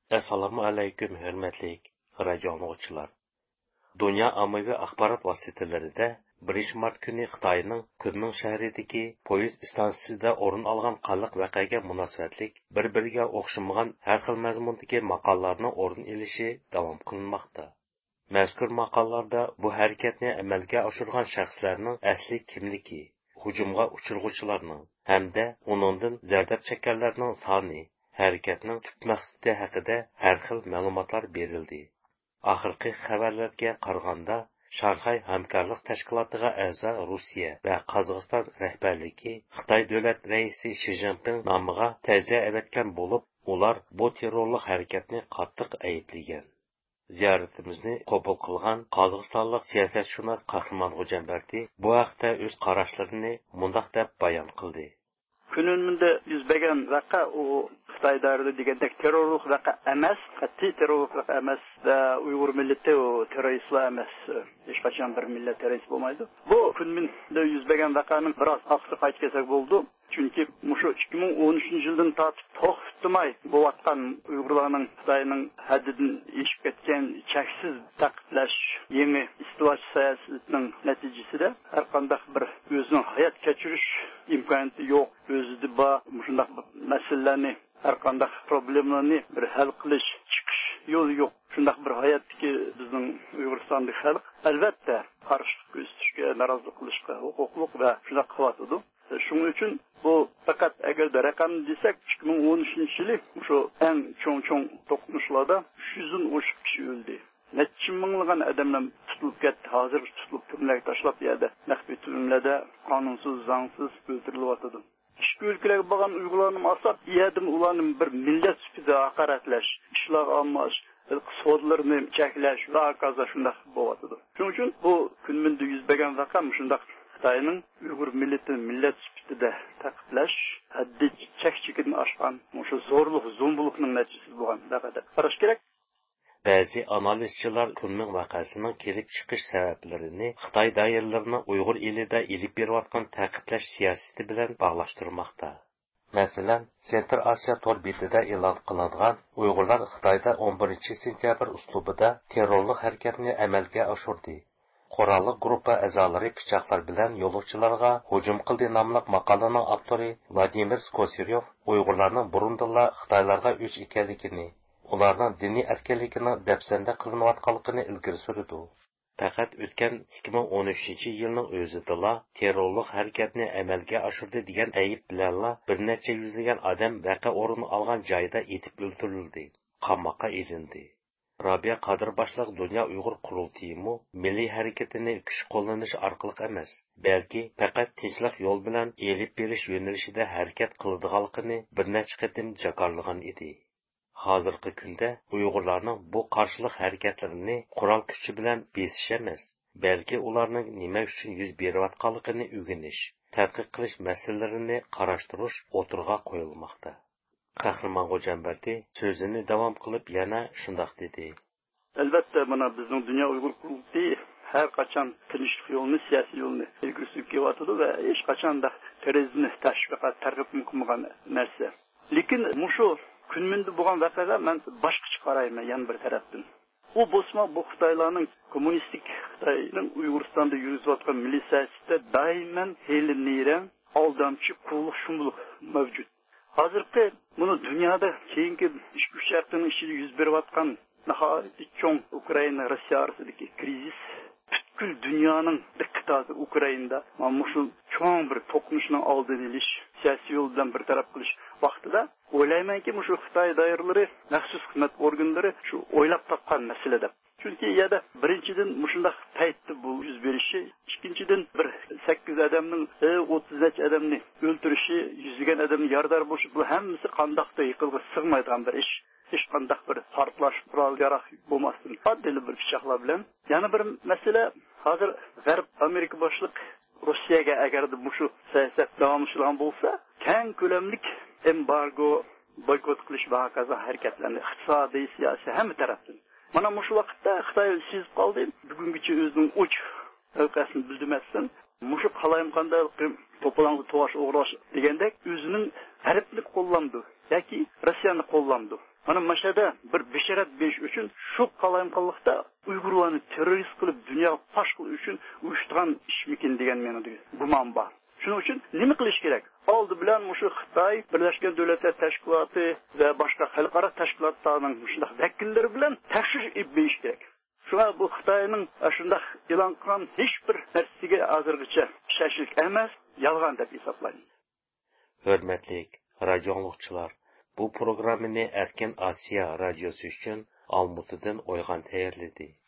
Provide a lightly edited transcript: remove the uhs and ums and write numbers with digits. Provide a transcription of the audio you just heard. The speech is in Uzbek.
Assalomu alaykum, hurmatli radio anglag'uchilar. Dunyo ommaviy axborot vositalarida 1 mart kuni Xitoyning Kunming shahridagi poyezd stansiyasida o'rin olgan qanliq voqeaga munosabatlik bir-biriga o'xshamagan har xil mazmundagi maqollarning o'rin olishi davom qilinmoqda. Mazkur maqollarda bu harakatni amalga oshirgan shaxslarning asli kimligi, hujumga uchirg'uvchilarning hamda uningdan zarda chekkanlarning soni, harakatning tub maqsadi haqida har xil ma'lumotlar berildi. Oxirgi xabarlarga qaraganda, Shanxay hamkorlik tashkilotiga a'zo Rossiya va Qozog'iston rahbarligi Xitoy davlat raisi Shi Jinping nomiga ta'ziya avatgan bo'lib, ular bu terrorlik harakatni qattiq ayblagan. Ziyoratimizni qabul qilgan Qozog'istonlik siyosatshunos Qahramon Xo'jambardi bu haqda o'z qarashlarini mundaq deb bayon qildi. Kunimizde yüz bergen vaqa o Xitoy dairede degandek terrorlik vaqa emas, qat'iy terrorlik vaqa emas da Uyg'ur milleti o teröristler emas. Hech qachon bir millet terörist bo'lmaydi. Bu kunimizde yüz bergen vaqaning biroz aqsi qaytib kelsak bo'ldi. Chunki mushu 2013-yildan tortib to'xtamay bo'layotgan Uyg'urlarning Xitoyning haddidan eshib ketgan cheksiz taqiqlash yangi istiloch siyosatining natijasida har qanday bir o'zining hayot kechirish imkoniyati yo'q, o'zida bor shunday masalalarni har qanday problemlarni bir hal qilish chiqish yo'li yo'q. Shunday bir hayotdagi bizning Uyg'uristonlik xalq albatta qarshilik ko'rsatishga, norozilik qilishga huquqliq va shunday qilyotdi. Shuning uchun bu faqat agarda raqam desak 2013-yili shu eng cho'ng to'qnashuvlarda 300 dan oshiq kishi o'ldi. Necha minglagan odamlar tutilib ketdi. Hozir tutilib turmalarga tashlab yerda maxfiy turmalarda qonunsiz, zangsiz o'ltirilyotdi. Ishki ülkelerge bağlan uygulanan asap, yedim ulanın bir millet süpüde hakaretleş, işler almaz, sodlarını çekleş ve akaza şundak boğatıdı. Şunun için bu günümünde yüz bergen vakam şundak Xitayning Uyghur milletini millet süpüde takipleş, haddi çekçikini aşkan, şu zorluk, zombulukның neticesi boğan. Qaraş gerek. Ba'zi analizchilar Kunming vaqasining kelib chiqish sabablarini Xitoy doiralarining Uyg'ur elida elib berayotgan ta'qiplash siyosati bilan bog'lashtirmoqda. Masalan, Center Asia tor betida e'lon qilingan Uyg'urlar Xitoyda 11-sentyabr uslubida terrorlik harakatini amalga oshirdi. Qurolli guruh a'zolari pichoqlar bilan yo'lovchilarga hujum qildi nomli maqolaning avtori Vladimir Skosyerov Uyg'urlarning burundilla Xitoylarga o'ch ekanligini, ularning diniy erkinligining dafsanda qilinayotganligini ilgari surdi. Faqat o'tgan 2013-yilning o'zida terrorlik harakatni amalga oshirdi degan ayb bilan bir necha yuzlagan odam vaqa o'rin olgan joyda etib o'ldirildi, qamoqqa ilindi. Rabia Qadir boshliq Dunyo Uyg'ur qurultayimi milliy harakatini kuch qo'llanish orqali emas, balki faqat tinchlik yo'l bilan elib berish yo'nalishida harakat qiladiganligini bir necha qatim jakarlagan edi. Hozirgi kunda Uyg'urlarning bu qarshilik harakatlarini qurol kuchi bilan besish emas, balki ularning nima uchun yuz berayotganligini o'rganish, tadqiq qilish masalalarini qarashtirish o'tirg'a qo'yilmoqda. Qahramon Xo'jambardi so'zini davom qilib yana shundoq dedi. Albatta, mana bizning Dunyo Uyg'ur qurultayi har qachon tinchlik yo'lini, siyosiy yo'lni ilgari surib kelyotdi va hech qachon da terrorizmni tashviqat targ'ib qilmagan narsa. Lekin mushu kunmunda bo'lgan voqeaga men boshqacha qarayman yana bir tarafdan. U bosma bu Xitoylarning kommunistik Xitoyning Uyg'uristonda yurayotgan milliy siyosatida doimiy hiyla-niyra, aldamchi, qulluq shumlik mavjud. Hozirgi buni dunyoda keyingi ichki shartning ichida yuz berayotgan nihoyatda cho'ng Ukraina Rossiya orasidagi krizis butkul dunyoning diqqati Ukrainada mana shu cho'ng bir to'qnashuvning oldini olish, siyosiy yo'l bilan bir taraf qilish vaqtida o'ylaymanki, shu Xitoy doiralari, maxsus xizmat organlari shu o'ylab topgan masala deb. Chunki yana birinchidan shunday paytda bu yuz berishi, ikkinchidan bir 8 odamning 30 necha odamni o'ldirishi, yuzlagan odamni yordar bo'lishi, bu hammasi qandoqda yiqilg'i sig'maydigan bir ish. Hech qanday bir portlash qurol yaroq bo'lmasdan, oddiy bir pichoqlar bilan. Yana bir masala, hozir G'arb Amerika boshliq Rossiyaga agarda shu siyosat davomlashgan bo'lsa, keng ko'lamlik embargo, boykot qilish va hokazo harakatlarni iqtisodiy, siyosiy hamma tarafdan. Mana shu vaqtda Xitoy sezib qoldi, bugungacha o'zining uch avqasini bildirmasdan, shu qalayim qanday to'polonga to'vash o'g'rash degandek o'zining G'arbni qo'llamdi yoki Rossiyani qo'llamdi. Mana mashada bir bisharat berish uchun shu qalamqonlikda Uyg'urlarni terrorist qilib dunyoga fosh qilish uchun uyushtirgan ishmikin degan meni gumon bor. Shuning uchun nima qilish kerak? Oldi bilan shu Xitoy Birlashgan Davlatlar Tashkiloti va boshqa xalqaro tashkilotlarning shunday vakillari bilan tekshirish ibbeyish kerak. Shuna bu Xitoyning shunday e'lon qilgan hech bir narsaga hozirgacha ishonchlik emas, yolg'on deb hisoblayman. Hurmatli radio anglag'uchilar, bu programmani Erkin Osiyo radiosi uchun Almutidan O'yg'an tayyorladi.